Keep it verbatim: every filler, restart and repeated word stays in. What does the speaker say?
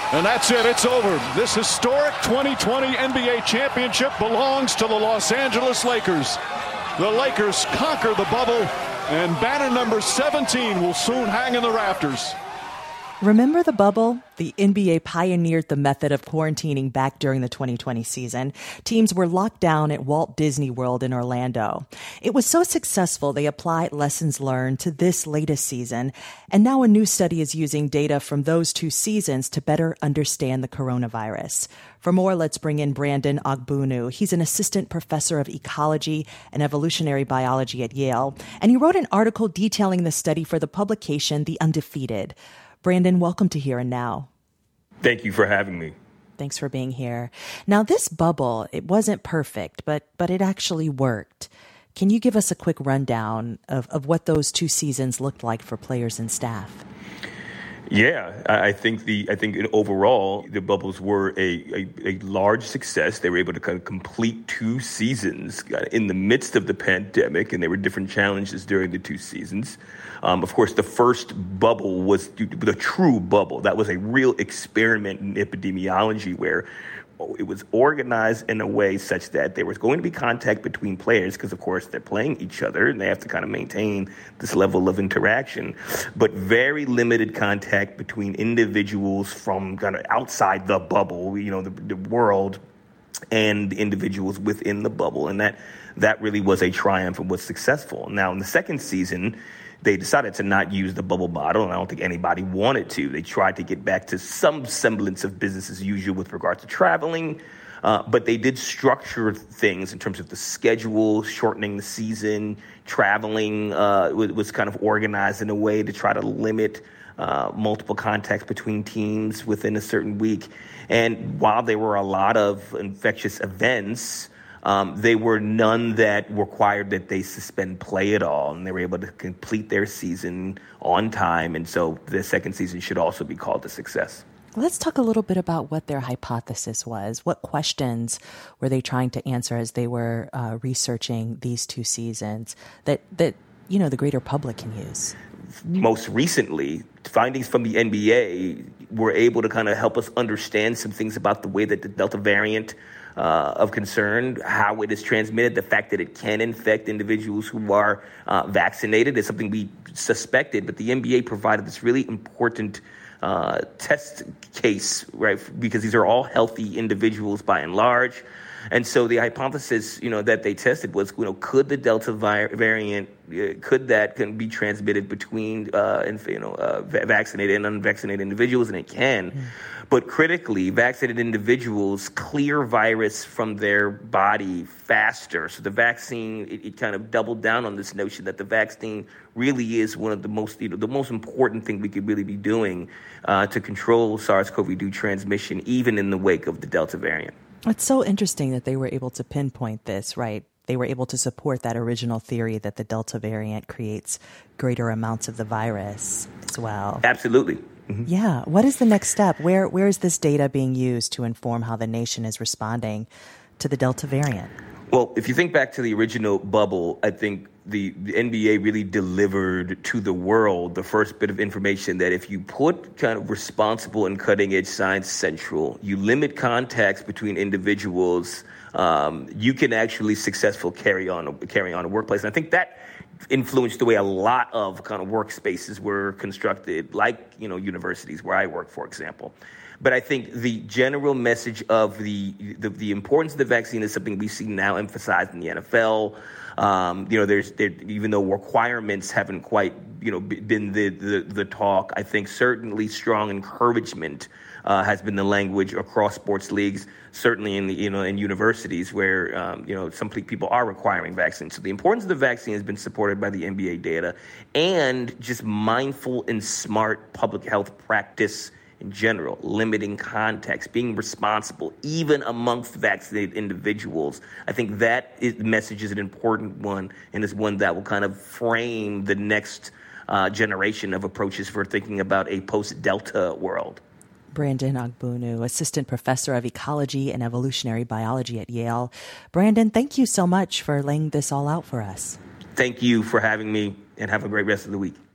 And that's it. It's over. This historic twenty twenty N B A championship belongs to the Los Angeles Lakers. The Lakers conquer the bubble, and banner number seventeen will soon hang in the rafters. Remember the bubble? The N B A pioneered the method of quarantining back during the twenty twenty season. Teams were locked down at Walt Disney World in Orlando. It was so successful, they applied lessons learned to this latest season. And now a new study is using data from those two seasons to better understand the coronavirus. For more, let's bring in Brandon Ogbunu. He's an assistant professor of ecology and evolutionary biology at Yale. And he wrote an article detailing the study for the publication The Undefeated. Brandon, welcome to Here and Now. Thank you for having me. Thanks for being here. Now, this bubble, it wasn't perfect, but but it actually worked. Can you give us a quick rundown of, of what those two seasons looked like for players and staff? Yeah, I think the I think overall the bubbles were a, a, a large success. They were able to kind of complete two seasons in the midst of the pandemic, and there were different challenges during the two seasons. Um, of course, the first bubble was the true bubble. That was a real experiment in epidemiology where it was organized in a way such that there was going to be contact between players because, of course, they're playing each other and they have to kind of maintain this level of interaction, but very limited contact between individuals from kind of outside the bubble, you know, the, the world, and the individuals within the bubble. And that that really was a triumph and was successful. Now, in the second season, they decided to not use the bubble model, and I don't think anybody wanted to. They tried to get back to some semblance of business as usual with regard to traveling, uh, but they did structure things in terms of the schedule, shortening the season, traveling uh, was, was kind of organized in a way to try to limit uh, multiple contacts between teams within a certain week. And while there were a lot of infectious events, Um, they were none that required that they suspend play at all, and they were able to complete their season on time. And so the second season should also be called a success. Let's talk a little bit about what their hypothesis was. What questions were they trying to answer as they were uh, researching these two seasons that, that, you know, the greater public can use? Most recently, findings from the N B A were able to kind of help us understand some things about the way that the Delta variant Uh, of concern, how it is transmitted, the fact that it can infect individuals who are uh, vaccinated is something we suspected, but the N B A provided this really important uh, test case, right? Because these are all healthy individuals by and large. And so the hypothesis, you know, that they tested was, you know, could the Delta vi- variant, uh, could that can be transmitted between, uh, and, you know, uh, vaccinated and unvaccinated individuals? And it can. Mm. But critically, vaccinated individuals clear virus from their body faster. So the vaccine, it, it kind of doubled down on this notion that the vaccine really is one of the most, you know, the most important thing we could really be doing uh, to control SARS-C o V two transmission, even in the wake of the Delta variant. It's so interesting that they were able to pinpoint this, right? They were able to support that original theory that the Delta variant creates greater amounts of the virus as well. Absolutely. Mm-hmm. Yeah. What is the next step? Where Where is this data being used to inform how the nation is responding to the Delta variant? Well, if you think back to the original bubble, I think the, the N B A really delivered to the world the first bit of information that if you put kind of responsible and cutting-edge science central, you limit contacts between individuals, um, you can actually successfully carry on, carry on a workplace. And I think that influenced the way a lot of kind of workspaces were constructed, like, you know, universities where I work, for example. But I think the general message of the, the the importance of the vaccine is something we see now emphasized in the N F L. Um, you know, there's there, even though requirements haven't quite, you know, been the, the, the talk, I think certainly strong encouragement uh, has been the language across sports leagues, certainly in the, you know, in universities where, um, you know, some people are requiring vaccines. So the importance of the vaccine has been supported by the N B A data and just mindful and smart public health practice in general, limiting contacts, being responsible, even amongst vaccinated individuals. I think that is, message is an important one, and is one that will kind of frame the next uh, generation of approaches for thinking about a post-Delta world. Brandon Ogbunu, assistant professor of ecology and evolutionary biology at Yale. Brandon, thank you so much for laying this all out for us. Thank you for having me, and have a great rest of the week.